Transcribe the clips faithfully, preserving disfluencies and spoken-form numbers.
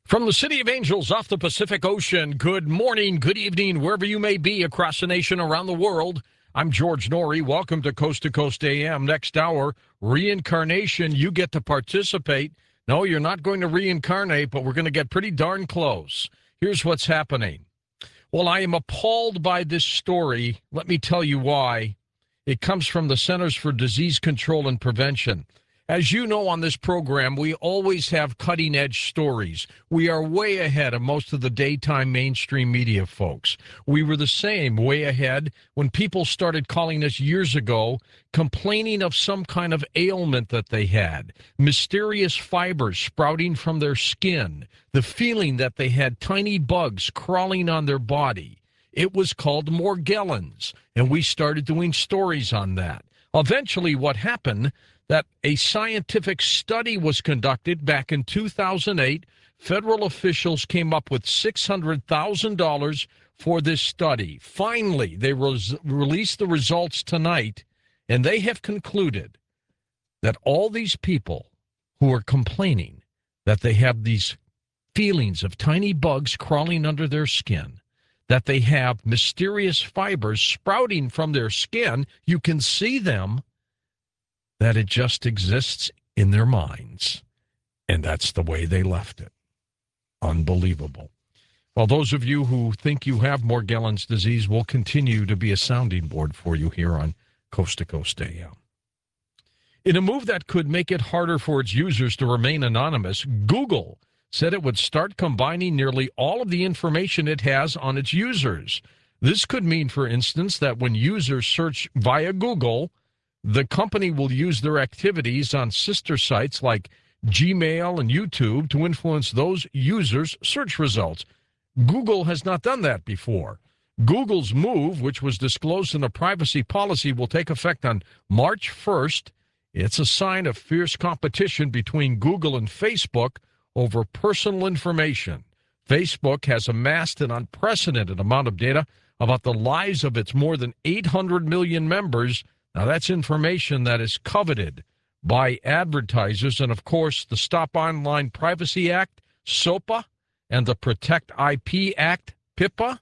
From the City of Angels off the Pacific Ocean, good morning, good evening, wherever you may be across the nation, around the world. I'm George Noory. Welcome to Coast to Coast A M. Next hour, reincarnation. You get to participate. No, you're not going to reincarnate, but we're going to get pretty darn close. Here's what's happening. Well, I am appalled by this story. Let me tell you why. It comes from the Centers for Disease Control and Prevention. As you know, on this program, we always have cutting-edge stories. We are way ahead of most of the daytime mainstream media folks. We were the same, way ahead, when people started calling us years ago, complaining of some kind of ailment that they had, mysterious fibers sprouting from their skin, the feeling that they had tiny bugs crawling on their body. It was called Morgellons, and we started doing stories on that. Eventually, what happened, that a scientific study was conducted back in two thousand eight. Federal officials came up with six hundred thousand dollars for this study. Finally, they res- released the results tonight, and they have concluded that all these people who are complaining that they have these feelings of tiny bugs crawling under their skin, that they have mysterious fibers sprouting from their skin, you can see them, that it just exists in their minds. And that's the way they left it. Unbelievable. Well, those of you who think you have Morgellons disease will continue to be a sounding board for you here on Coast to Coast A M. In a move that could make it harder for its users to remain anonymous, Google said it would start combining nearly all of the information it has on its users. This could mean, for instance, that when users search via Google, the company will use their activities on sister sites like Gmail and YouTube to influence those users' search results. Google has not done that before. Google's move, which was disclosed in a privacy policy, will take effect on March first. It's a sign of fierce competition between Google and Facebook over personal information. Facebook has amassed an unprecedented amount of data about the lives of its more than eight hundred million members. Now, that's information that is coveted by advertisers. And, of course, the Stop Online Privacy Act, SOPA, and the Protect I P Act, PIPA,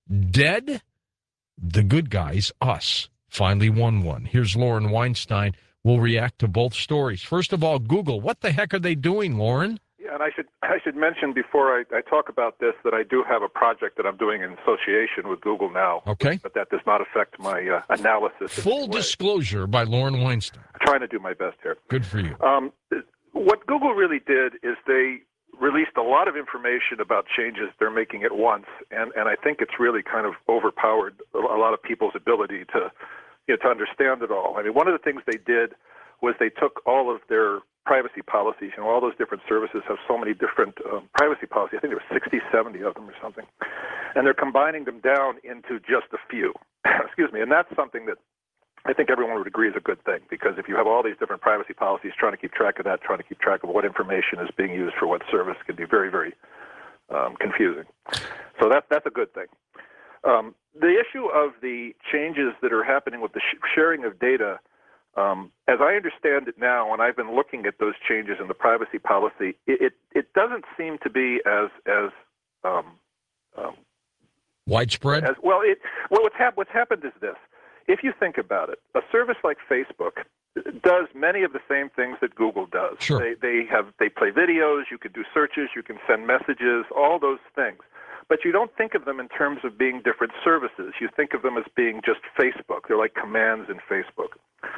dead. The good guys, us, finally won one. Here's Lauren Weinstein. We'll react to both stories. First of all, Google. What the heck are they doing, Lauren? Yeah, and I should I should mention before I, I talk about this that I do have a project that I'm doing in association with Google now. Okay. But that does not affect my uh, analysis. Full disclosure by Lauren Weinstein. I'm trying to do my best here. Good for you. Um, what Google really did is they released a lot of information about changes they're making at once, and, and I think it's really kind of overpowered a lot of people's ability to, you know, to understand it all. I mean, one of the things they did was they took all of their privacy policies. You know, all those different services have so many different um, privacy policies. I think there were sixty, seventy of them or something. And they're combining them down into just a few. Excuse me. And that's something that I think everyone would agree is a good thing, because if you have all these different privacy policies, trying to keep track of that, trying to keep track of what information is being used for what service can be very, very um, confusing. So that, that's a good thing. Um, the issue of the changes that are happening with the sh- sharing of data, Um, as I understand it now, and I've been looking at those changes in the privacy policy, it it, it doesn't seem to be as as um, um, widespread. As, well, it well what's, hap- what's happened is this: if you think about it, a service like Facebook does many of the same things that Google does. Sure. They they have they play videos, you can do searches, you can send messages, all those things. But you don't think of them in terms of being different services. You think of them as being just Facebook. They're like commands in Facebook.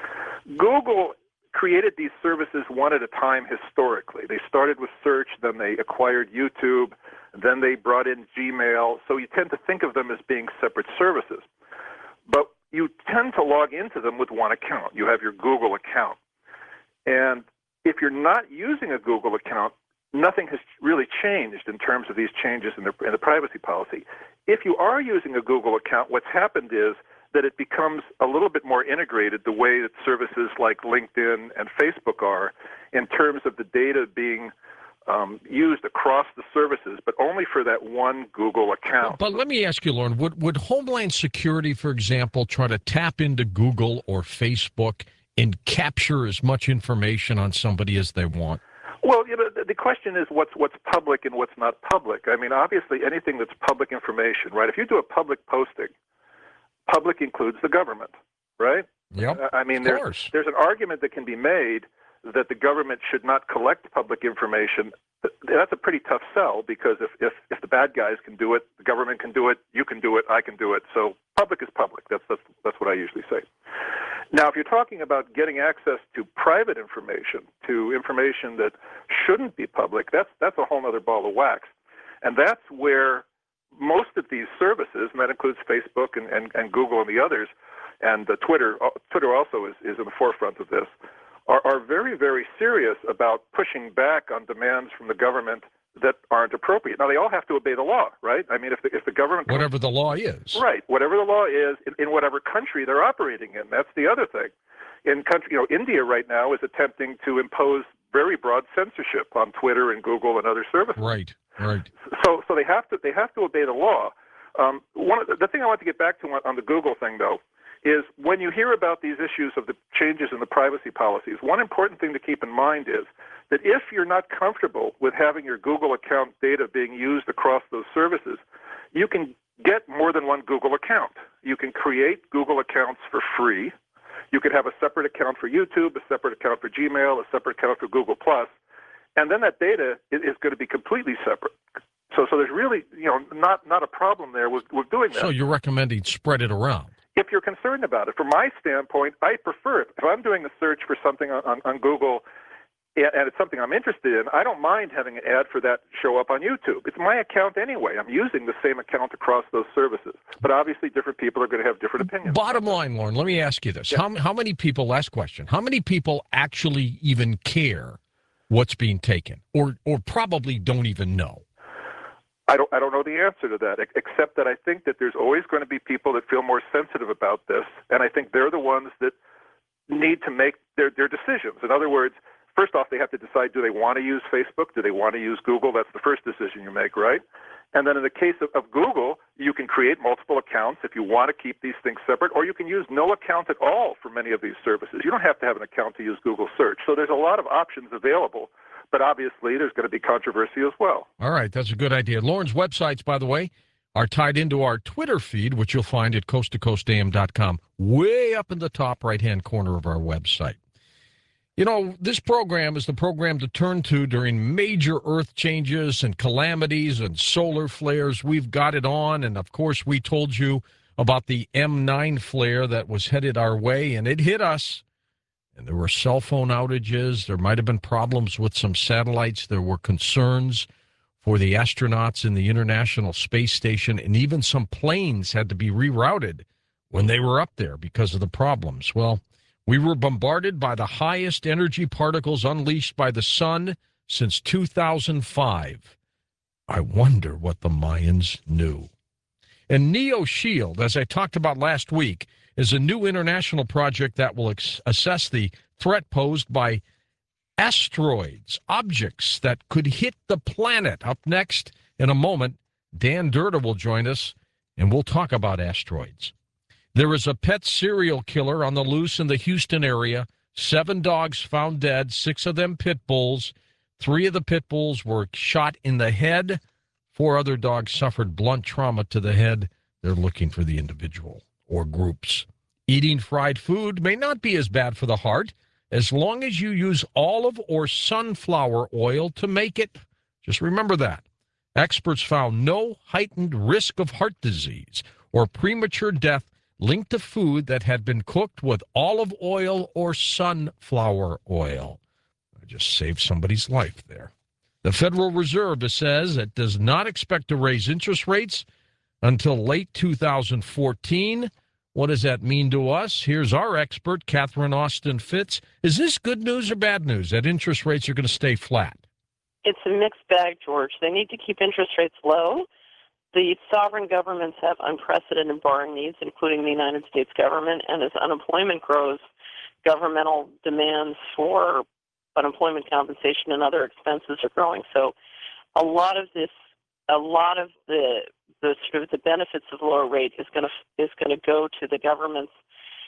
Google created these services one at a time historically. They started with search, then they acquired YouTube, then they brought in Gmail. So you tend to think of them as being separate services. But you tend to log into them with one account. You have your Google account. And if you're not using a Google account, nothing has really changed in terms of these changes in the, in the privacy policy. If you are using a Google account, what's happened is that it becomes a little bit more integrated the way that services like LinkedIn and Facebook are in terms of the data being um, used across the services, but only for that one Google account. But let me ask you, Lauren, would, would Homeland Security, for example, try to tap into Google or Facebook and capture as much information on somebody as they want? Well, you know, the, the question is what's what's public and what's not public. I mean, obviously, anything that's public information, right? If you do a public posting, public includes the government, right? Yep. I mean, of there's course. there's an argument that can be made that the government should not collect public information. That's a pretty tough sell because if, if, if the bad guys can do it, the government can do it, you can do it, I can do it. So public is public. That's, that's, that's what I usually say. Now, if you're talking about getting access to private information, to information that shouldn't be public, that's, that's a whole other ball of wax. And that's where most of these services, and that includes Facebook and, and, and Google and the others, and uh, Twitter, uh, Twitter also is, is in the forefront of this, are, are very, very serious about pushing back on demands from the government that aren't appropriate. Now, they all have to obey the law, right? I mean, if the, if the government... Whatever the law is. Right, whatever the law is in, in whatever country they're operating in. That's the other thing. In country, you know, India right now is attempting to impose very broad censorship on Twitter and Google and other services. Right, right. So, so they have to they have to obey the law. Um, one of the, the thing I want to get back to on, on the Google thing, though, is when you hear about these issues of the changes in the privacy policies, one important thing to keep in mind is that if you're not comfortable with having your Google account data being used across those services, you can get more than one Google account. You can create Google accounts for free. You could have a separate account for YouTube, a separate account for Gmail, a separate account for Google Plus, and then that data is, is going to be completely separate. So, so there's really, you know, not not a problem there with, with doing that. So you're recommending spread it around? If you're concerned about it. From my standpoint, I prefer it. If I'm doing a search for something on, on, on Google and it's something I'm interested in, I don't mind having an ad for that show up on YouTube. It's my account anyway. I'm using the same account across those services. But obviously, different people are going to have different opinions. Bottom line, Lauren, let me ask you this. Yeah. How, how many people, last question, how many people actually even care what's being taken or, or probably don't even know? I don't, I don't know the answer to that, except that I think that there's always going to be people that feel more sensitive about this, and I think they're the ones that need to make their, their decisions. In other words, first off, they have to decide, do they want to use Facebook? Do they want to use Google? That's the first decision you make, right? And then in the case of, of Google, you can create multiple accounts if you want to keep these things separate, or you can use no account at all for many of these services. You don't have to have an account to use Google Search. So there's a lot of options available, but obviously there's going to be controversy as well. All right, that's a good idea. Lauren's websites, by the way, are tied into our Twitter feed, which you'll find at coast to coast a m dot com, way up in the top right-hand corner of our website. You know, this program is the program to turn to during major earth changes and calamities and solar flares. We've got it on, and of course we told you about the M nine flare that was headed our way, and it hit us. And there were cell phone outages. There might have been problems with some satellites. There were concerns for the astronauts in the International Space Station, and even some planes had to be rerouted when they were up there because of the problems. Well, we were bombarded by the highest energy particles unleashed by the sun since two thousand five. I wonder what the Mayans knew. And NEOShield, as I talked about last week, is a new international project that will ex- assess the threat posed by asteroids, objects that could hit the planet. Up next, in a moment, Dan Derda will join us, and we'll talk about asteroids. There is a pet serial killer on the loose in the Houston area. Seven dogs found dead, six of them pit bulls. Three of the pit bulls were shot in the head. Four other dogs suffered blunt trauma to the head. They're looking for the individual or groups. Eating fried food may not be as bad for the heart as long as you use olive or sunflower oil to make it. Just remember that. Experts found no heightened risk of heart disease or premature death linked to food that had been cooked with olive oil or sunflower oil. I just saved somebody's life there. The Federal Reserve says it does not expect to raise interest rates until late two thousand fourteen. What does that mean to us? Here's our expert, Catherine Austin Fitts. Is this good news or bad news that interest rates are going to stay flat? It's a mixed bag, George. They need to keep interest rates low. The sovereign governments have unprecedented borrowing needs, including the United States government, and as unemployment grows, governmental demands for unemployment compensation and other expenses are growing. So a lot of this, a lot of the the sort of the benefits of lower rate is going to is going to go to the governments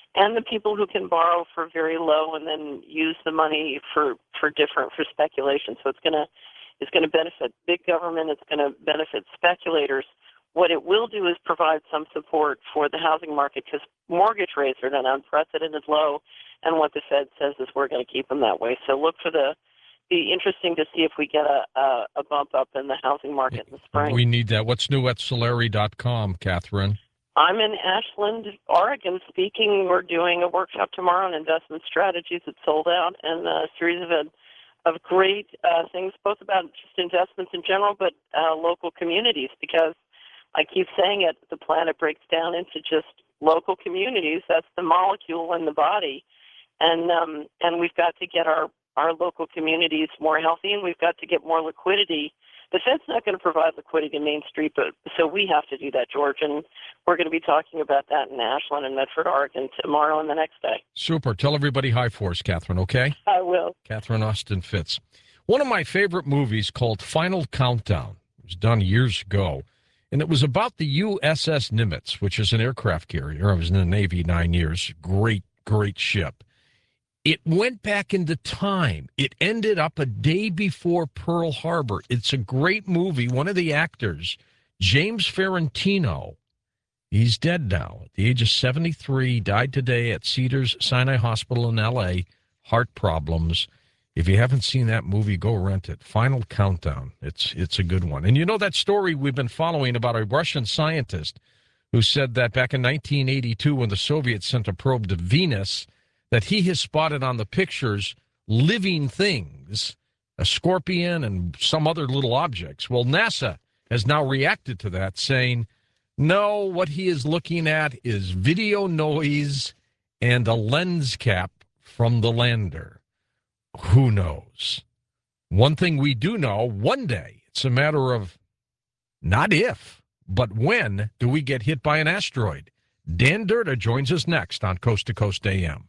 and the people who can borrow for very low and then use the money for, for different for speculation. So it's gonna it's gonna benefit big government. It's gonna benefit speculators. What it will do is provide some support for the housing market because mortgage rates are at an unprecedented low, and what the Fed says is we're going to keep them that way. So look for the be interesting to see if we get a, a, a bump up in the housing market in the spring. We need that. What's new at Solari dot com, Catherine? I'm in Ashland, Oregon, speaking. We're doing a workshop tomorrow on investment strategies. It's sold out, and a series of of great uh, things, both about just investments in general, but uh, local communities, because I keep saying it, the planet breaks down into just local communities. That's the molecule in the body. And um, and we've got to get our, our local communities more healthy, and we've got to get more liquidity. The Fed's not going to provide liquidity in Main Street, but so we have to do that, George. And we're going to be talking about that in Ashland and Medford, Oregon tomorrow and the next day. Super. Tell everybody hi for us, Catherine, okay? I will. Catherine Austin Fitts. One of my favorite movies called Final Countdown. It was done years ago. And it was about the U S S Nimitz, which is an aircraft carrier. I was in the Navy nine years. Great, great ship. It went back into time. It ended up a day before Pearl Harbor. It's a great movie. One of the actors, James Ferrantino, he's dead now at the age of seventy-three, died today at Cedars-Sinai Hospital in L A, heart problems. If you haven't seen that movie, go rent it. Final Countdown. It's it's a good one. And you know that story we've been following about a Russian scientist who said that back in nineteen eighty-two, when the Soviets sent a probe to Venus, that he has spotted on the pictures living things, a scorpion and some other little objects. Well, NASA has now reacted to that, saying, no, what he is looking at is video noise and a lens cap from the lander. Who knows? One thing we do know, one day, it's a matter of not if, but when do we get hit by an asteroid? Dan Derda joins us next on Coast to Coast A M.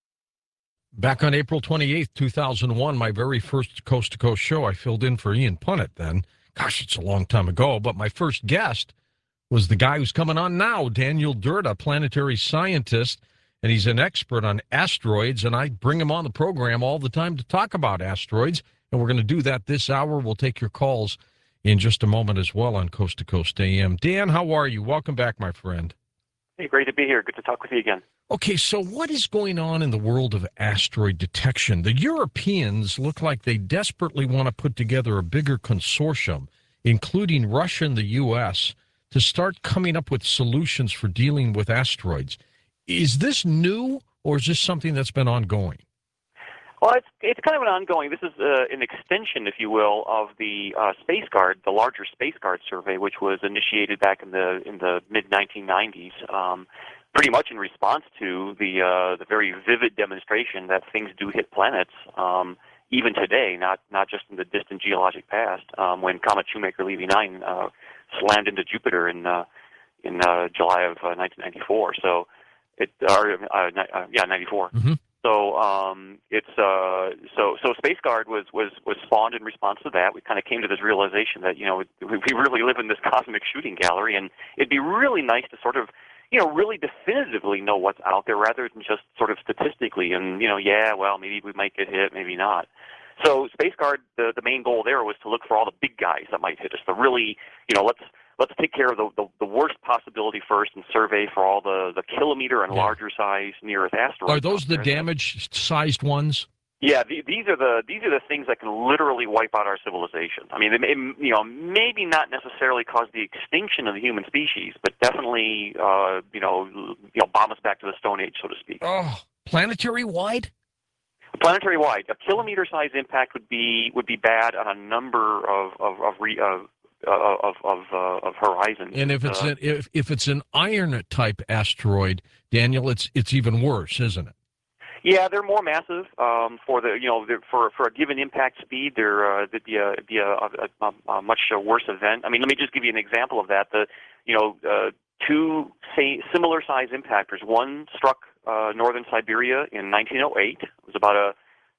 Back on April twenty-eighth, two thousand one, my very first Coast to Coast show, I filled in for Ian Punnett then. Gosh, it's a long time ago, but my first guest was the guy who's coming on now, Daniel Derda, planetary scientist, and he's an expert on asteroids, and I bring him on the program all the time to talk about asteroids, and we're going to do that this hour. We'll take your calls in just a moment as well on Coast to Coast A M. Dan, how are you? Welcome back, my friend. Hey, great to be here. Good to talk with you again. Okay, so what is going on in the world of asteroid detection? The Europeans look like they desperately want to put together a bigger consortium, including Russia and the U S, to start coming up with solutions for dealing with asteroids. Is this new, or is this something that's been ongoing? Well, it's it's kind of an ongoing. This is uh, an extension, if you will, of the uh, Space Guard, the larger Space Guard survey, which was initiated back in the in the mid nineteen nineties. Um, pretty much in response to the uh, the very vivid demonstration that things do hit planets, um, even today, not not just in the distant geologic past. Um, when comet Shoemaker Levy nine uh, slammed into Jupiter in uh, in uh, July of uh, nineteen ninety-four, so it or uh, uh, yeah ninety-four. Mm-hmm. So um, it's uh, so so Space Guard was, was, was spawned in response to that. We kind of came to this realization that you know we, we really live in this cosmic shooting gallery, and it'd be really nice to sort of you know really definitively know what's out there rather than just sort of statistically. And you know, yeah, well, maybe we might get hit, maybe not. So Space Guard, the the main goal there was to look for all the big guys that might hit us. The really you know let's. Let's take care of the, the, the worst possibility first and survey for all the, the kilometer and yeah. larger size near-Earth asteroids. Are those the damage-sized ones? Yeah, the, these are the these are the things that can literally wipe out our civilization. I mean, they may, you know, maybe not necessarily cause the extinction of the human species, but definitely, uh, you know, you know, bomb us back to the Stone Age, so to speak. Oh, planetary-wide? Planetary-wide, a kilometer-size impact would be would be bad on a number of of of, re, of Uh, of of uh, of horizons. And if it's uh, an, if if it's an iron type asteroid, Daniel, it's it's even worse, isn't it? Yeah, they're more massive. Um, for the you know for for a given impact speed, there uh, would be a be a, a, a, a much worse event. I mean, let me just give you an example of that. The you know uh, two say similar size impactors. One struck uh, northern Siberia in nineteen oh eight. It was about a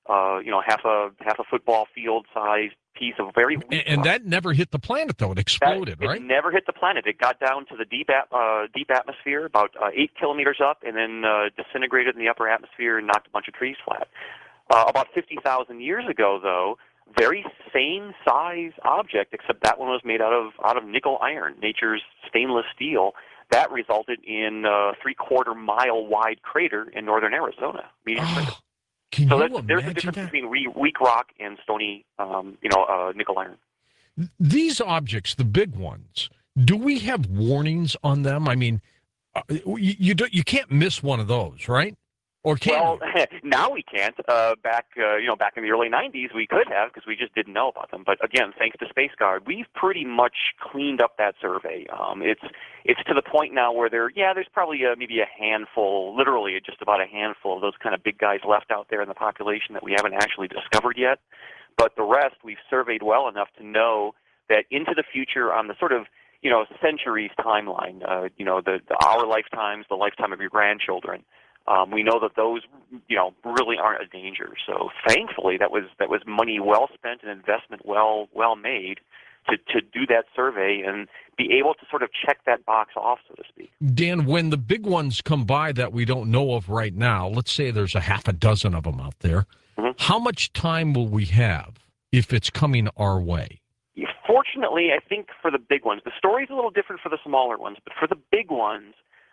uh, you know, half a half a football field sized piece of very weak And, and rock. that never hit the planet, though. It exploded, That, right? It never hit the planet. It got down to the deep at, uh, deep atmosphere, about uh, eight kilometers up, and then uh, disintegrated in the upper atmosphere and knocked a bunch of trees flat. Uh, about fifty thousand years ago, though, very same size object, except that one was made out of out of nickel iron, nature's stainless steel. That resulted in a three-quarter mile wide crater in northern Arizona. Meteor crater. Oh, can So you that's, there's a imagine difference that? between re- weak rock and stony, um, you know, uh, nickel iron. These objects, the big ones, do we have warnings on them? I mean, uh, you you, do, you can't miss one of those, right? Or can Well, you? now we can't. Uh, back, uh, you know, back in the early nineties, we could have because we just didn't know about them. But again, thanks to SpaceGuard, we've pretty much cleaned up that survey. Um, it's it's to the point now where there, yeah, there's probably a, maybe a handful, literally just about a handful of those kind of big guys left out there in the population that we haven't actually discovered yet. But the rest we've surveyed well enough to know that into the future, on the sort of you know centuries timeline, uh, you know, the, the our lifetimes, the lifetime of your grandchildren. Um, we know that those, you know, really aren't a danger. So thankfully, that was that was money well spent and investment well well made to to do that survey and be able to sort of check that box off, so to speak. Dan, when the big ones come by that we don't know of right now, let's say there's a half a dozen of them out there, Mm-hmm. how much time will we have if it's coming our way? Fortunately, I think for the big ones, the story's a little different for the smaller ones, but for the big ones,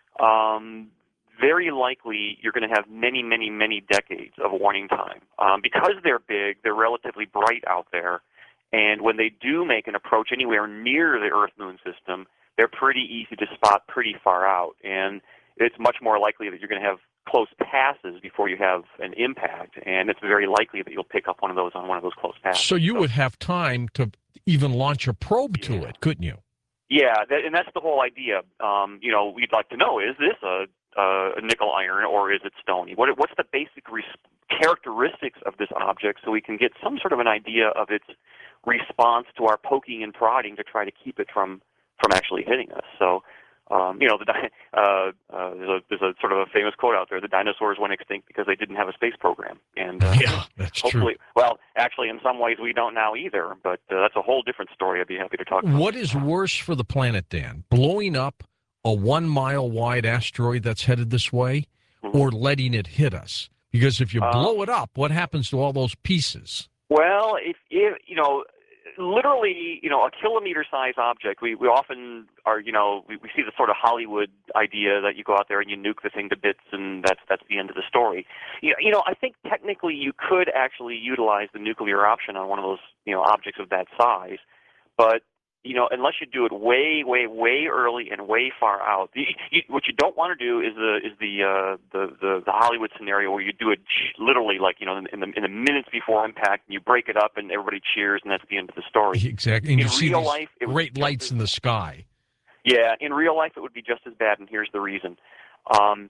um, very likely you're going to have many, many, many decades of warning time. Um, because they're big, they're relatively bright out there, and when they do make an approach anywhere near the Earth-Moon system, they're pretty easy to spot pretty far out, and it's much more likely that you're going to have close passes before you have an impact, and it's very likely that you'll pick up one of those on one of those close passes. So you would have time to even launch a probe to Yeah. it, couldn't you? Yeah, that, and that's the whole idea. Um, you know, we'd like to know, is this a, a nickel iron or is it stony? What, what's the basic res- characteristics of this object so we can get some sort of an idea of its response to our poking and prodding to try to keep it from, from actually hitting us. So, um, you know, the, di- uh, uh, there's, a, there's a sort of a famous quote out there, the dinosaurs went extinct because they didn't have a space program. And uh, Yeah, that's hopefully, true. well, actually, in some ways we don't now either, but uh, that's a whole different story I'd be happy to talk about. What is worse for the planet, Dan? Blowing up a one mile wide asteroid that's headed this way, Mhm. or letting it hit us? Because if you Uh, blow it up, what happens to all those pieces? Well, if, if you know, literally, you know, a kilometer-sized object, we, we often are, you know, we, we see the sort of Hollywood idea that you go out there and you nuke the thing to bits, and that's that's the end of the story. You, you know, I think technically you could actually utilize the nuclear option on one of those, you know, objects of that size, but you know, unless you do it way, way, way early and way far out. You, you, what you don't want to do is the is the, uh, the the the Hollywood scenario where you do it literally like you know in the in the minutes before impact, and you break it up and everybody cheers, and that's the end of the story. Exactly. And In you see real these life, it would great be lights just in the sky. Yeah, in real life it would be just as bad, and here's the reason. Um,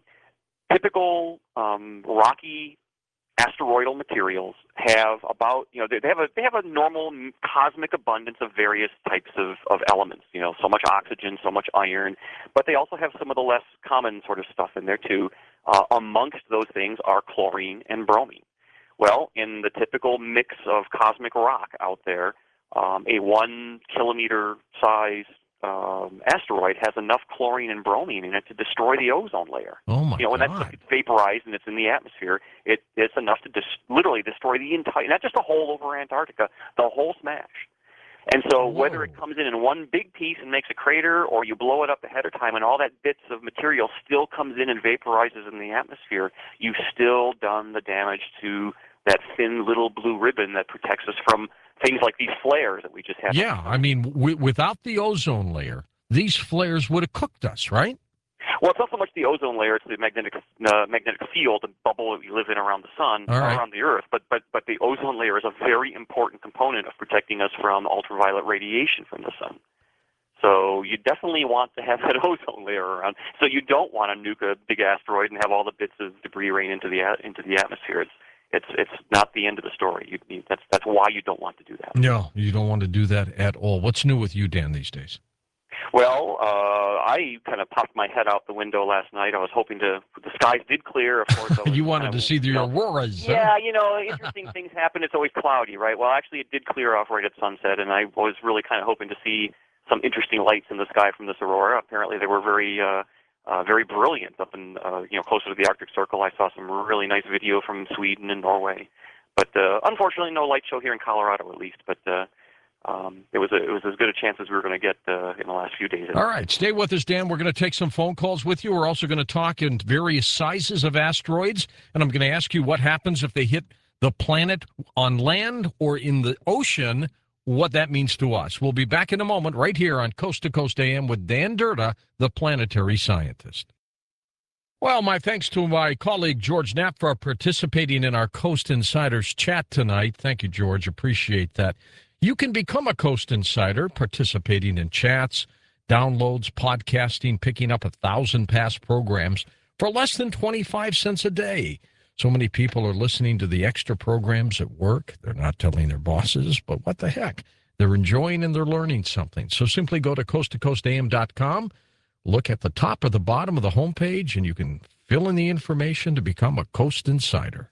typical um, rocky asteroidal materials have about, you know, they, they have a they have a normal cosmic abundance of various types of, of elements, you know, so much oxygen, so much iron, but they also have some of the less common sort of stuff in there too. Uh, amongst those things are chlorine and bromine. Well, in the typical mix of cosmic rock out there, um, a one kilometer size um, asteroid has enough chlorine and bromine in it to destroy the ozone layer. Oh, my You know, when that God. stuff gets vaporized and it's in the atmosphere, it, it's enough to dis- literally destroy the entire, not just a hole over Antarctica, the whole smash. And so whether it Whoa. comes in in one big piece and makes a crater, or you blow it up ahead of time and all that bits of material still comes in and vaporizes in the atmosphere, you've still done the damage to that thin little blue ribbon that protects us from things like these flares that we just had. Yeah, I mean, w- without the ozone layer, these flares would have cooked us, right? Well, it's not so much the ozone layer; it's the magnetic uh, magnetic field, the bubble that we live in around the sun, All right. around the Earth. But but but the ozone layer is a very important component of protecting us from ultraviolet radiation from the sun. So you definitely want to have that ozone layer around. So you don't want to nuke a big asteroid and have all the bits of debris rain into the a- into the atmosphere. It's it's it's not the end of the story. You, you, that's that's why you don't want to do that. No, you don't want to do that at all. What's new with you, Dan, these days? Well, uh, I kind of popped my head out the window last night. I was hoping to. The skies did clear, of course. I was You wanted kind of, to see the you know, auroras. Yeah, huh? you know, interesting things happen. It's always cloudy, right? Well, actually, it did clear off right at sunset, and I was really kind of hoping to see some interesting lights in the sky from this aurora. Apparently, they were very, uh, uh, very brilliant up in, uh, you know, closer to the Arctic Circle. I saw some really nice video from Sweden and Norway, but uh, unfortunately, no light show here in Colorado, at least. But uh, Um, it was a, it was as good a chance as we were going to get uh, in the last few days. All right, stay with us, Dan. We're going to take some phone calls with you. We're also going to talk in various sizes of asteroids, and I'm going to ask you what happens if they hit the planet on land or in the ocean, what that means to us. We'll be back in a moment right here on Coast to Coast A M with Dan Derda, the planetary scientist. Well, my thanks to my colleague George Knapp for participating in our Coast Insiders chat tonight. Thank you, George. Appreciate that. You can become a Coast Insider, participating in chats, downloads, podcasting, picking up a thousand past programs for less than twenty-five cents a day. So many people are listening to the extra programs at work. They're not telling their bosses, but what the heck? They're enjoying and they're learning something. So simply go to coast to coast a m dot com, look at the top or the bottom of the homepage, and you can fill in the information to become a Coast Insider.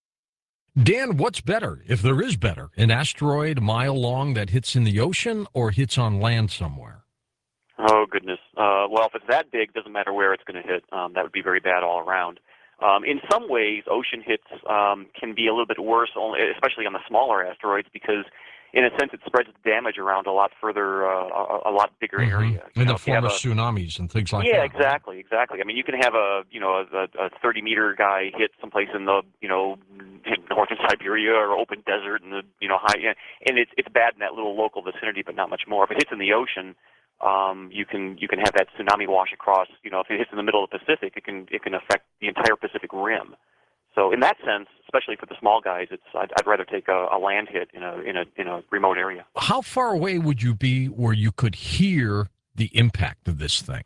Dan, what's better, if there is better, an asteroid a mile long that hits in the ocean or hits on land somewhere? Oh, goodness. Uh, well, if it's that big, doesn't matter where it's going to hit. Um, that would be very bad all around. Um, in some ways, ocean hits um, can be a little bit worse, only, especially on the smaller asteroids, because in a sense it spreads damage around a lot further, uh, a, a lot bigger Mm-hmm. area. In know, the form of a, tsunamis and things like yeah, that. Yeah, exactly, exactly. I mean, you can have a, you know, a, a thirty-meter guy hit someplace in the, you know, northern Siberia or open desert, and the, you know, high, and it's it's bad in that little local vicinity, but not much more. If it hits in the ocean, um, you can you can have that tsunami wash across. You know, if it hits in the middle of the Pacific, it can it can affect the entire Pacific Rim. So in that sense, especially for the small guys, it's I'd, I'd rather take a, a land hit in a in a in a remote area. How far away would you be where you could hear the impact of this thing?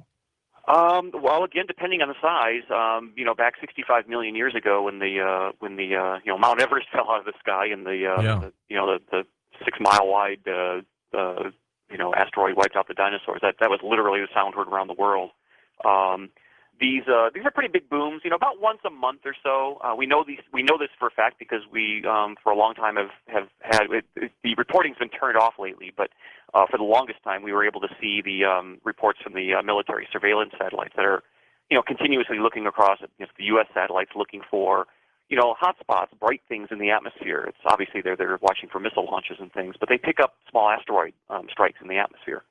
Um, well, again, depending on the size, um, you know, back sixty-five million years ago, when the uh, when the uh, you know Mount Everest fell out of the sky and the, uh, yeah. the you know the, the six mile wide uh, uh, you know asteroid wiped out the dinosaurs. That that was literally the sound heard around the world. Um, These uh, these are pretty big booms. You know, about once a month or so. Uh, we know these. We know this for a fact because we, um, for a long time, have have had it, it, the reporting's been turned off lately. But uh, for the longest time, we were able to see the um, reports from the uh, military surveillance satellites that are, you know, continuously looking across at you know, the U S satellites, looking for, you know, hot spots, bright things in the atmosphere. It's obviously they're they're watching for missile launches and things, but they pick up small asteroid um, strikes in the atmosphere,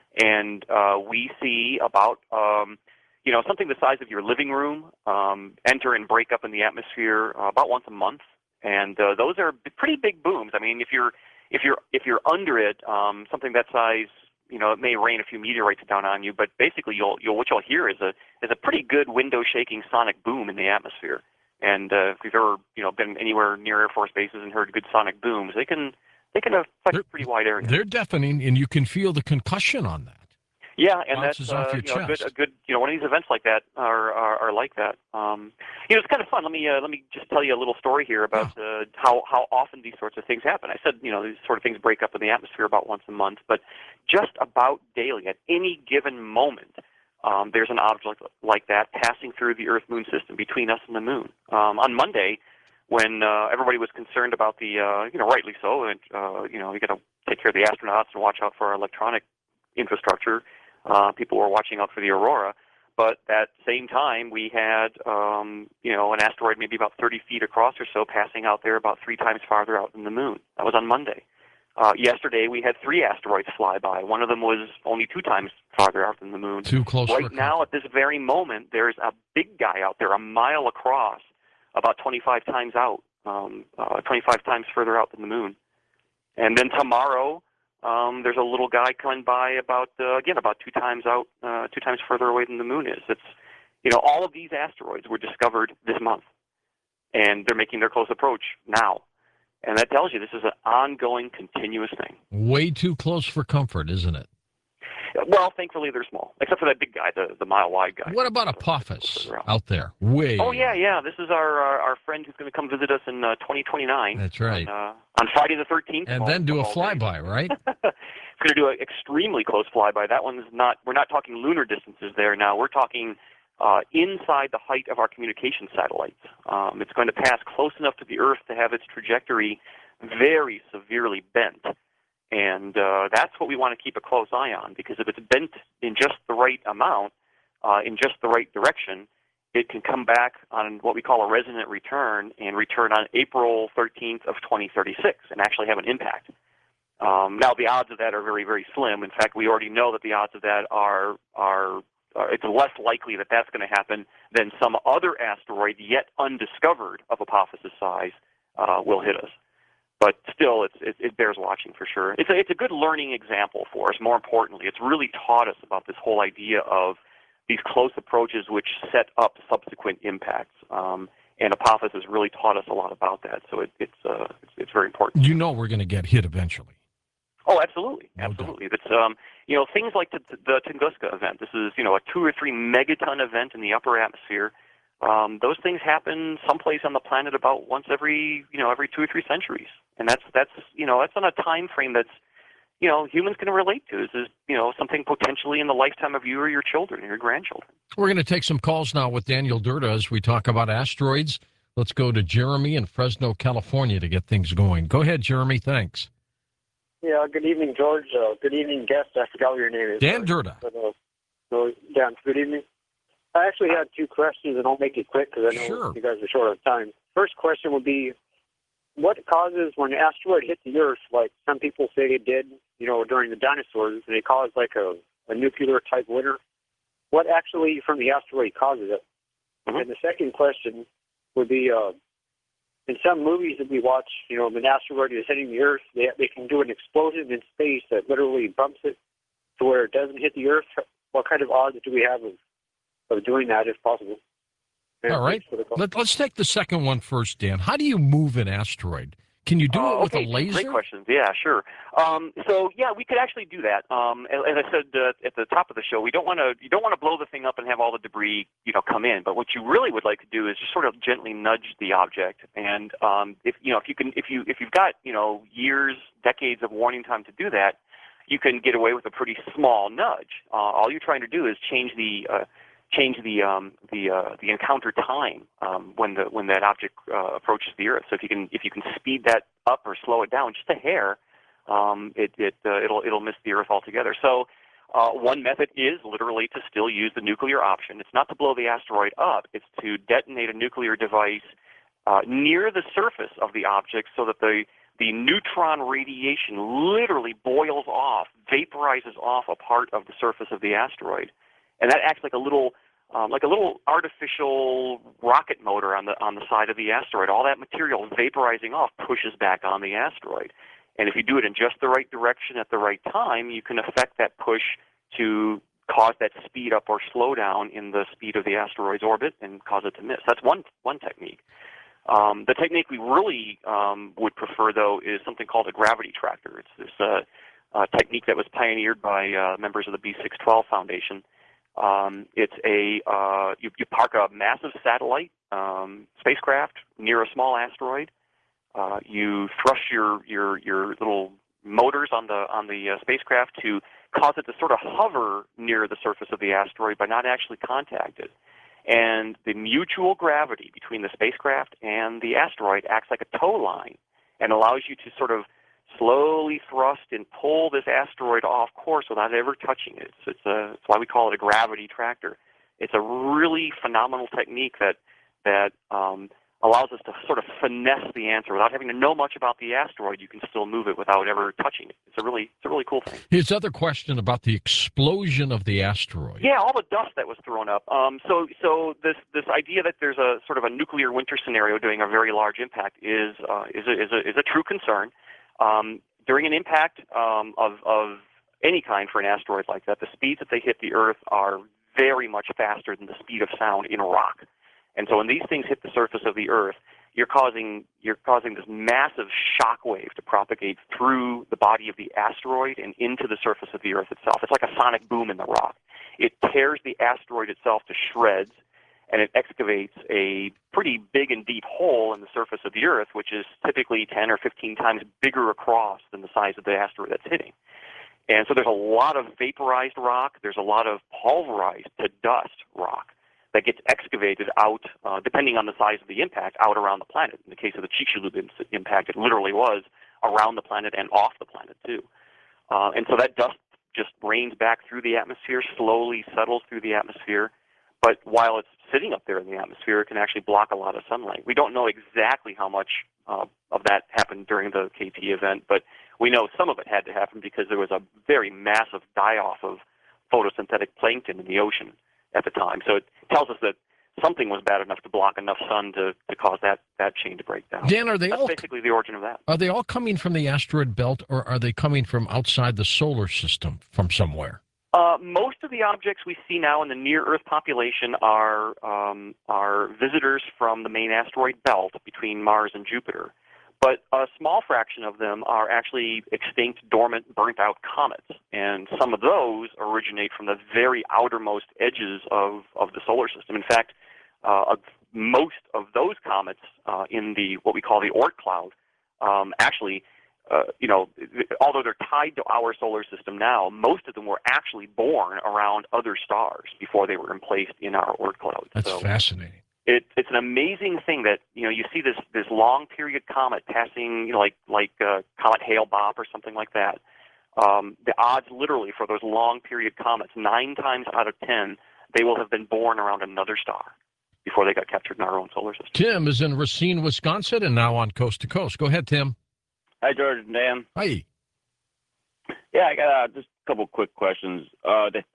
and uh, we see about. Um, You know, something the size of your living room um, enter and break up in the atmosphere uh, about once a month, and uh, those are pretty big booms. I mean, if you're if you're if you're under it, um, something that size, you know, it may rain a few meteorites down on you, but basically, you'll you'll what you'll hear is a is a pretty good window-shaking sonic boom in the atmosphere. And uh, if you've ever you know been anywhere near Air Force bases and heard good sonic booms, they can they can affect they're, a pretty wide area. They're deafening, and you can feel the concussion on that. Yeah, and Bounces that's off uh, your you know, a good, chest. a good, you know, one of these events like that are are, are like that. Um, you know, it's kind of fun. Let me uh, let me just tell you a little story here about uh, how how often these sorts of things happen. I said, you know, these sort of things break up in the atmosphere about once a month, but just about daily, at any given moment, um, there's an object like that passing through the Earth-Moon system between us and the Moon. Um, on Monday, when uh, everybody was concerned about the, uh, you know, rightly so, and uh, you know, you got to take care of the astronauts and watch out for our electronic infrastructure. Uh, people were watching out for the aurora, but at the same time, we had, um, you know, an asteroid maybe about thirty feet across or so passing out there about three times farther out than the Moon. That was on Monday. Uh, yesterday, we had three asteroids fly by. One of them was only two times farther out than the Moon. Too close. Right now, at this very moment, there's a big guy out there, a mile across, about twenty-five times out, um, uh, twenty-five times further out than the Moon. And then tomorrow, Um, there's a little guy coming by about uh, again about two times out, uh, two times further away than the Moon is. It's, you know, all of these asteroids were discovered this month, and they're making their close approach now, and that tells you this is an ongoing, continuous thing. Way too close for comfort, isn't it? Well, thankfully they're small, except for that big guy, the the mile wide guy. What about Apophis out there? Way. Oh yeah, yeah. This is our our, our friend who's going to come visit us in uh, twenty twenty-nine. That's right. On, uh, on Friday the thirteenth. And then do a flyby, right? it's going to do an extremely close flyby. That one's not. We're not talking lunar distances there now. We're talking uh, inside the height of our communication satellites. Um, it's going to pass close enough to the Earth to have its trajectory very severely bent. And uh, that's what we want to keep a close eye on, because if it's bent in just the right amount, uh, in just the right direction, it can come back on what we call a resonant return and return on April thirteenth of twenty thirty-six and actually have an impact. Um, now, the odds of that are very, very slim. In fact, we already know that the odds of that are, are uh, it's less likely that that's going to happen than some other asteroid yet undiscovered of Apophis' size uh, will hit us. But still, it's, it, it bears watching for sure. It's a, it's a good learning example for us. More importantly, it's really taught us about this whole idea of these close approaches which set up subsequent impacts. Um, and Apophis has really taught us a lot about that. So it, it's, uh, it's it's very important. You know we're going to get hit eventually. Oh, absolutely, No absolutely. It's um, you know, things like the, the Tunguska event. This is, you know, a two or three megaton event in the upper atmosphere. Um, those things happen someplace on the planet about once every, you know, every two or three centuries, and that's that's you know that's on a time frame that's, you know, humans can relate to. This is, you know, something potentially in the lifetime of you or your children or your grandchildren. We're going to take some calls now with Daniel Durda as we talk about asteroids. Let's go to Jeremy in Fresno, California to get things going. Go ahead, Jeremy. Thanks. Yeah, good evening, George. Uh, good evening, guest. I forgot what your name is. Dan Durda. But, uh, so, Dan, good evening. I actually had two questions, and I'll make it quick because I know Sure. you guys are short of time. First question would be, what causes when an asteroid hit the Earth, like some people say it did, you know, during the dinosaurs, and it caused like a, a nuclear-type winter, what actually from the asteroid causes it? Mm-hmm. And the second question would be, uh, in some movies that we watch, you know, when an asteroid is hitting the Earth, they, they can do an explosion in space that literally bumps it to where it doesn't hit the Earth. What kind of odds do we have of, of doing that, if possible? And All right. Let, let's take the second one first, Dan. How do you move an asteroid? Can you do uh, it with okay, a laser? Great questions. Yeah, sure. Um, so yeah, we could actually do that. Um, as, as I said uh, at the top of the show, we don't want to you don't want to blow the thing up and have all the debris, you know, come in. But what you really would like to do is just sort of gently nudge the object. And um, if you know if you can if you if you've got you know years, decades of warning time to do that, you can get away with a pretty small nudge. Uh, all you're trying to do is change the uh, change the um, the uh, the encounter time um, when the when that object uh, approaches the Earth. So if you can if you can speed that up or slow it down just a hair, um, it it uh, it'll it'll miss the Earth altogether. So uh, one method is literally to still use the nuclear option. It's not to blow the asteroid up. It's to detonate a nuclear device uh, near the surface of the object so that the the neutron radiation literally boils off, vaporizes off a part of the surface of the asteroid. And that acts like a little, um, like a little artificial rocket motor on the on the side of the asteroid. All that material vaporizing off pushes back on the asteroid. And if you do it in just the right direction at the right time, you can affect that push to cause that speed up or slow down in the speed of the asteroid's orbit and cause it to miss. That's one one technique. Um, the technique we really um, would prefer, though, is something called a gravity tractor. It's this uh, uh, technique that was pioneered by uh, members of the B six twelve Foundation. Um, it's a uh, you, you park a massive satellite um, spacecraft near a small asteroid. Uh, you thrust your, your your little motors on the on the uh, spacecraft to cause it to sort of hover near the surface of the asteroid, but not actually contact it. And the mutual gravity between the spacecraft and the asteroid acts like a tow line and allows you to sort of slowly thrust and pull this asteroid off course without ever touching it. So it's, a, it's why we call it a gravity tractor. It's a really phenomenal technique that that um, allows us to sort of finesse the answer without having to know much about the asteroid. You can still move it without ever touching it. It's a really it's a really cool thing. His other question about the explosion of the asteroid. Yeah, all the dust that was thrown up. Um, so so this this idea that there's a sort of a nuclear winter scenario doing a very large impact is uh, is a, is a is a true concern. Um, during an impact um, of, of any kind for an asteroid like that, the speeds that they hit the Earth are very much faster than the speed of sound in rock. And so when these things hit the surface of the Earth, you're causing you're causing this massive shock wave to propagate through the body of the asteroid and into the surface of the Earth itself. It's like a sonic boom in the rock. It tears the asteroid itself to shreds, and it excavates a pretty big and deep hole in the surface of the Earth, which is typically ten or fifteen times bigger across than the size of the asteroid that's hitting. And so there's a lot of vaporized rock. There's a lot of pulverized to dust rock that gets excavated out, uh, depending on the size of the impact, out around the planet. In the case of the Chicxulub impact, it literally was around the planet and off the planet, too. Uh, and so that dust just rains back through the atmosphere, slowly settles through the atmosphere. But while it's sitting up there in the atmosphere, it can actually block a lot of sunlight. We don't know exactly how much uh, of that happened during the K T event, but we know some of it had to happen because there was a very massive die-off of photosynthetic plankton in the ocean at the time. So it tells us that something was bad enough to block enough sun to, to cause that, that chain to break down. Dan, are they That's all basically the origin of that. Are they all coming from the asteroid belt, or are they coming from outside the solar system from somewhere? Uh, most of the objects we see now in the near-Earth population are um, are visitors from the main asteroid belt between Mars and Jupiter. But a small fraction of them are actually extinct, dormant, burnt-out comets. And some of those originate from the very outermost edges of, of the solar system. In fact, uh, most of those comets uh, in the what we call the Oort cloud um, actually Uh, you know, although they're tied to our solar system now, most of them were actually born around other stars before they were emplaced in our Oort cloud. That's so fascinating. It, it's an amazing thing that, you know, you see this this long period comet passing, you know, like like uh, Comet Hale-Bopp or something like that. Um, the odds, literally, for those long period comets, nine times out of ten, they will have been born around another star before they got captured in our own solar system. Tim is in Racine, Wisconsin, and now on Coast to Coast. Go ahead, Tim. Hi, George and Dan. Hi. Yeah, I got uh, just a couple quick questions. Uh, the,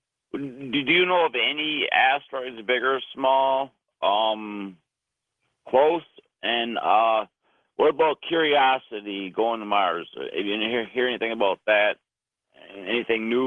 do you know of any asteroids, big or small, um, close? And uh, what about Curiosity going to Mars? Have you hear, hear anything about that? Anything new?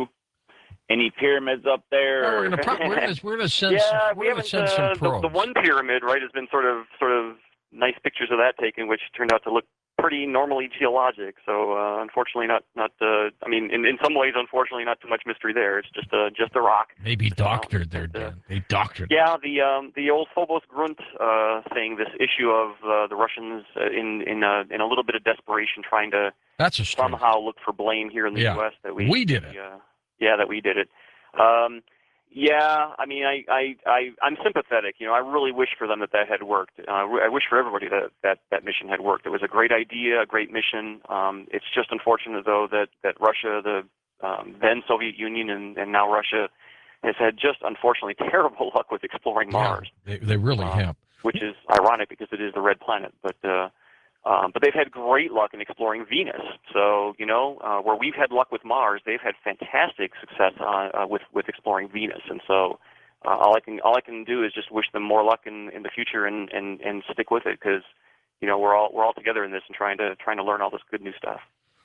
Any pyramids up there? Well, we're going pro- we're we're to send, yeah, some, we we're gonna haven't. send some Uh, probes. the, the one pyramid, right, has been sort of sort of nice pictures of that taken, which turned out to look pretty normally geologic. So uh, unfortunately, not not. Uh, I mean, in, in some ways, unfortunately, not too much mystery there. It's just a just a rock. Maybe Just a mountain. doctored there, But, uh, Dan. They doctored. Yeah, the um, the old Phobos Grunt uh, thing. This issue of uh, the Russians uh, in in a, in a little bit of desperation, trying to That's a strange. somehow look for blame here in the Yeah. U S that we We did it. Uh, yeah, that we did it. Um, yeah, I mean, I, I, I, I'm sympathetic. You know, I really wish for them that that had worked. Uh, I wish for everybody that, that that mission had worked. It was a great idea, a great mission. Um, it's just unfortunate, though, that, that Russia, the um, then Soviet Union, and, and now Russia, has had just, unfortunately, terrible luck with exploring Mars. Yeah, they, they really Um, have. Which is ironic because it is the red planet. But uh, um, but they've had great luck in exploring Venus. So, you know, uh, where we've had luck with Mars, they've had fantastic success uh, uh, with with exploring Venus. And so, uh, all I can all I can do is just wish them more luck in, in the future and, and, and stick with it because, you know, we're all we're all together in this and trying to trying to learn all this good new stuff.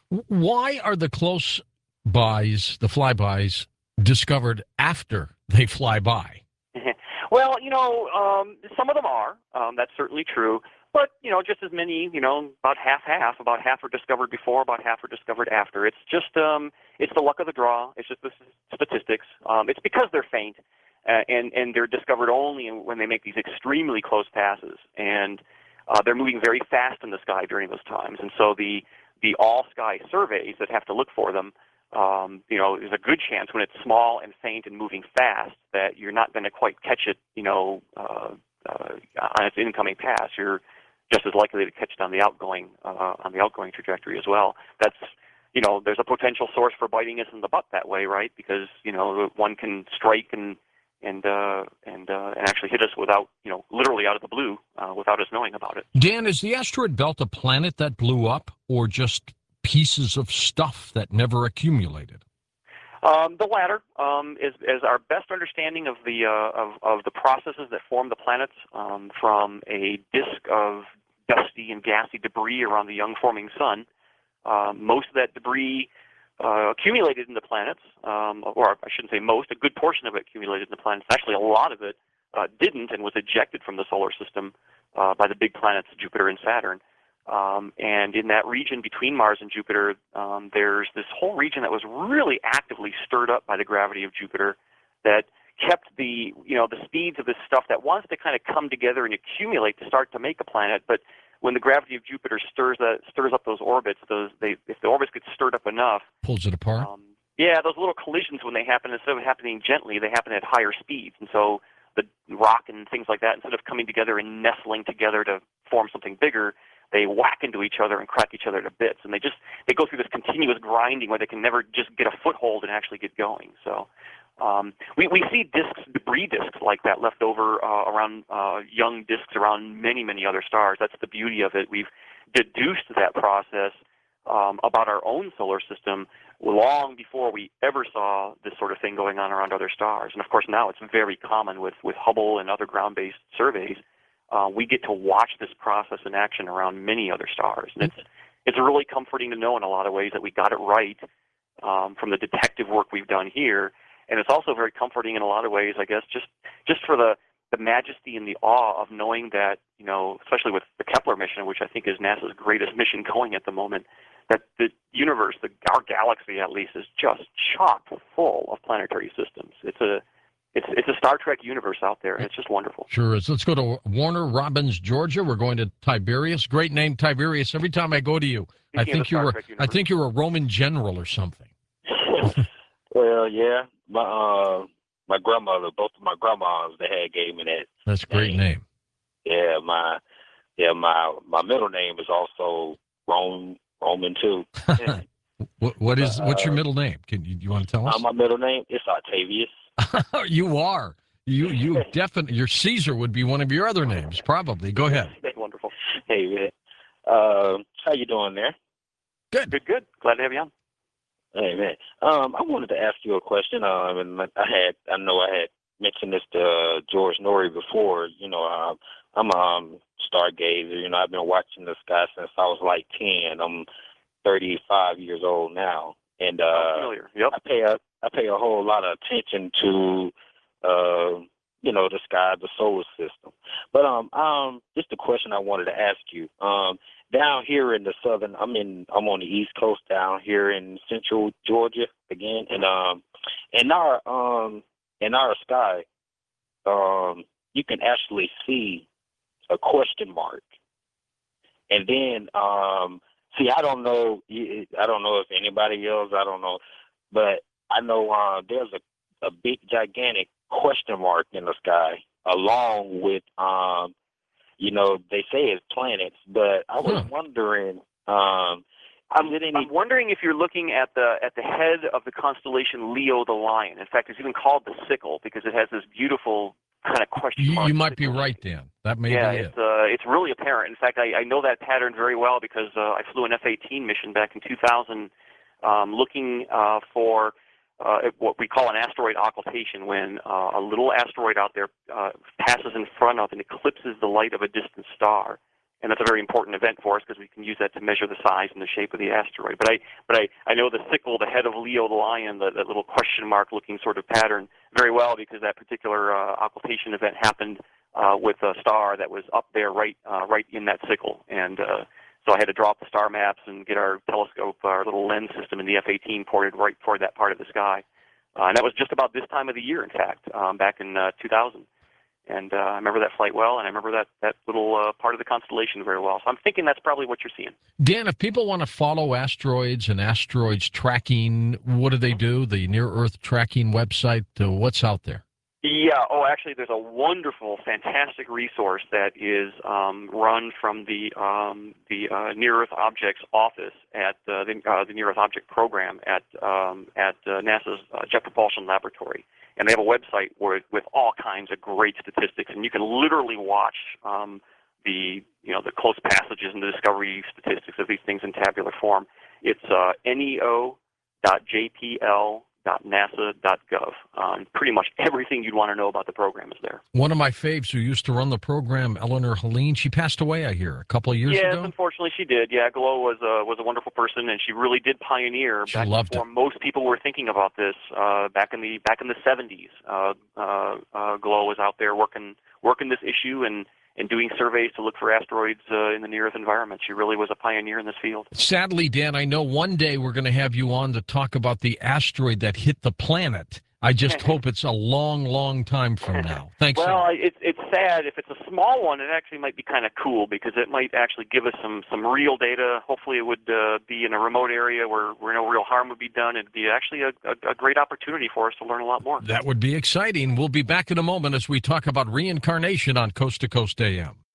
Why are the close bys, the flybys, discovered after they fly by? Well, you know, um, some of them are. Um, that's certainly true. But, you know, just as many, you know, about half-half. About half are discovered before, about half are discovered after. It's just, um, it's the luck of the draw. It's just the statistics. Um, it's because they're faint, uh, and, and they're discovered only when they make these extremely close passes. And uh, they're moving very fast in the sky during those times. And so the, the all-sky surveys that have to look for them, Um, you know, there's a good chance when it's small and faint and moving fast that you're not going to quite catch it, you know, uh, uh, on its incoming pass. You're just as likely to catch it on the outgoing, uh, on the outgoing trajectory as well. That's, you know, there's a potential source for biting us in the butt that way, right? Because, you know, one can strike and and uh, and uh, and actually hit us without, you know, literally out of the blue, uh, without us knowing about it. Dan, is the asteroid belt a planet that blew up, or just pieces of stuff that never accumulated? Um, the latter um, is, is our best understanding of the uh, of, of the processes that form the planets um, from a disk of dusty and gassy debris around the young forming sun. Uh, most of that debris uh, accumulated in the planets, um, or I shouldn't say most, a good portion of it accumulated in the planets. Actually, a lot of it uh, didn't and was ejected from the solar system uh, by the big planets Jupiter and Saturn. Um, and in that region between Mars and Jupiter, um, there's this whole region that was really actively stirred up by the gravity of Jupiter that kept the, you know, the speeds of this stuff that wants to kind of come together and accumulate to start to make a planet. But when the gravity of Jupiter stirs that, stirs up those orbits, those they, if the orbits get stirred up enough, Pulls it apart? um, Yeah, those little collisions, when they happen, instead of happening gently, they happen at higher speeds. And so the rock and things like that, instead of coming together and nestling together to form something bigger, they whack into each other and crack each other to bits. And they just they go through this continuous grinding where they can never just get a foothold and actually get going. So um, we, we see disks, debris disks like that left over uh, around uh, young disks around many, many other stars. That's the beauty of it. We've deduced that process um, about our own solar system long before we ever saw this sort of thing going on around other stars. And of course now it's very common with, with Hubble and other ground-based surveys. Uh, we get to watch this process in action around many other stars. And it's, it's really comforting to know in a lot of ways that we got it right um, from the detective work we've done here. And it's also very comforting in a lot of ways, I guess, just, just for the, the majesty and the awe of knowing that, you know, especially with the Kepler mission, which I think is NASA's greatest mission going at the moment, that the universe, the, our galaxy at least, is just chock full of planetary systems. It's a it's it's a Star Trek universe out there, and it's just wonderful. Sure is. Let's go to Warner Robins, Georgia. We're going to Tiberius. Great name, Tiberius. Every time I go to you, I think you were I think you were a Roman general or something. Well, yeah, my uh, my grandmother, both of my grandmas, they had gave me that. That's a great name. Yeah, my yeah my my middle name is also Rome. Roman too. what, what is uh, what's your middle name? Can you, you want to tell us? Uh, my middle name is Octavius. You are you you definitely your Caesar would be one of your other names probably. Go ahead. Wonderful. Hey man, uh, how you doing there? Good, good, good. Glad to have you on. Hey man, um, I wanted to ask you a question. Um, and I had I know I had mentioned this to uh, George Norrie before. You know, uh, I'm a um, stargazer. You know, I've been watching the sky since I was like ten. I'm thirty-five years old now, and uh, oh, familiar. Yep. I pay a I pay a whole lot of attention to, uh, you know, the sky, the solar system. But um, um, just a question I wanted to ask you. Um, down here in the southern, I'm in I'm on the East Coast down here in central Georgia again, and um, in our um, in our sky, um, you can actually see a question mark. And then, um, see, I don't know, I don't know if anybody else, I don't know, but I know uh, there's a, a big, gigantic question mark in the sky, along with, um, you know, they say it's planets, but I was wondering, um, I'm, I'm wondering if you're looking at the at the head of the constellation Leo the Lion. In fact, it's even called the sickle because it has this beautiful kind of question mark. You, you might be right, Dan. That may yeah, be it's, it. Uh, it's really apparent. In fact, I, I know that pattern very well because uh, I flew an F eighteen mission back in two thousand um, looking uh, for uh, what we call an asteroid occultation, when uh, a little asteroid out there uh, passes in front of and eclipses the light of a distant star. And that's a very important event for us because we can use that to measure the size and the shape of the asteroid. But I, but I, I know the sickle, the head of Leo the Lion, the, that little question mark-looking sort of pattern very well because that particular uh, occultation event happened uh, with a star that was up there, right, uh, right in that sickle. And uh, so I had to draw up the star maps and get our telescope, our little lens system in the F eighteen ported right toward that part of the sky. Uh, and that was just about this time of the year, in fact, um, back in uh, two thousand. And uh, I remember that flight well, and I remember that, that little uh, part of the constellation very well. So I'm thinking that's probably what you're seeing. Dan, if people want to follow asteroids and asteroids tracking, what do they do? The Near-Earth tracking website, uh, what's out there? Yeah, oh, actually, there's a wonderful, fantastic resource that is um, run from the um, the uh, Near-Earth Objects office at uh, the, uh, the Near-Earth Object Program at um, at uh, NASA's uh, Jet Propulsion Laboratory. And they have a website where, with all kinds of great statistics, and you can literally watch um, the you know the close passages and the discovery statistics of these things in tabular form. It's uh, neo dot j p l dot nasa dot gov. Um, pretty much everything you'd want to know about the program is there. One of my faves who used to run the program, Eleanor Helene, she passed away, I hear, a couple of years yes, ago. Yes, unfortunately she did. Yeah, Glow was a, was a wonderful person, and she really did pioneer she back loved before it. most people were thinking about this uh, back in the back in the seventies. Uh, uh, uh, Glow was out there working working this issue and and doing surveys to look for asteroids uh, in the near-Earth environment. She really was a pioneer in this field. Sadly, Dan, I know one day we're going to have you on to talk about the asteroid that hit the planet. I just hope it's a long, long time from now. Thanks. Well, Al. it's it's sad. If it's a small one, it actually might be kind of cool because it might actually give us some, some real data. Hopefully, it would uh, be in a remote area where, where no real harm would be done. It'd be actually a, a, a great opportunity for us to learn a lot more. That would be exciting. We'll be back in a moment as we talk about reincarnation on Coast to Coast A M.